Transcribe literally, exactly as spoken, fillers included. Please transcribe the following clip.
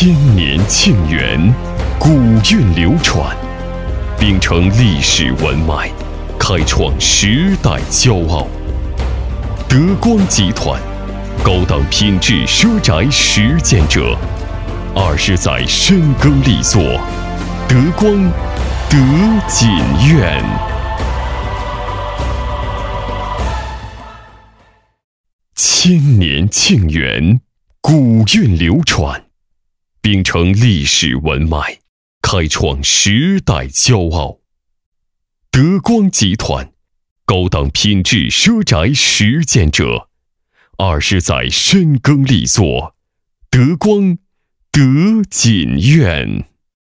千年庆元，古韵流传，秉承历史文脉，开创时代骄傲。德光集团，高档品质奢宅实践者，二十载深耕力作，德光德锦苑。千年庆元，古韵流传，秉承历史文脉，开创时代骄傲。德光集团，高档品质奢宅实践者，二十载深耕力作，德光德锦苑。